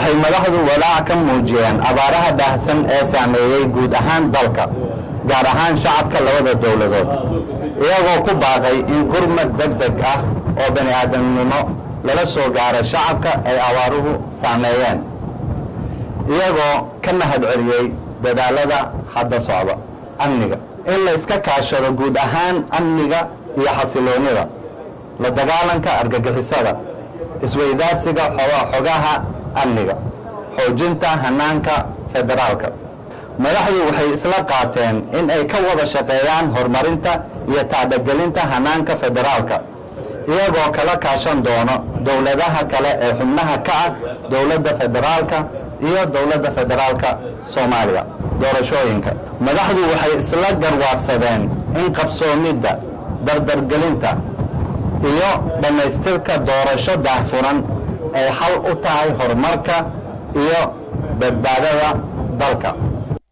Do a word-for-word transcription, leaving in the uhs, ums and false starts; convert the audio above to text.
waxay madaxdu walaac ka muujiyeen abaaraha baahsan ee saameeyey guud ahaan dalka gaar ahaan shacabka labada dowladood iyagoo ku baaqay in gurmad degdeg ah oo bani aadamnimo lala soo gaaro shacabka ay abaaruhu saameeyeen iyagoo ka mahad celiyey dadaalada hadda socda amniga in la iska kaashado guud ahaan amniga iyo xasiloonida la dagaalanka argagixisada isweydaarsiga xogaha amniga xoojinta hanaanka federaalka madaxdu waxay isla qaateen in ay ka wada shaqeeyaan horumarinta iyo tacbagelinta hanaanka federaalka iyagoo kala kaashan doono dowladaha kale ee xubnaha ka ah dowladda federaalka iyo dowladda federaalka Soomaaliya doorashooyinka madaxdu waxay isla garwaaqsadeen in qabsoomidda dardargelinta iyo dhamaystirka doorasho daahfuran ay xal u tahay horumarka iyo badbaadada dalka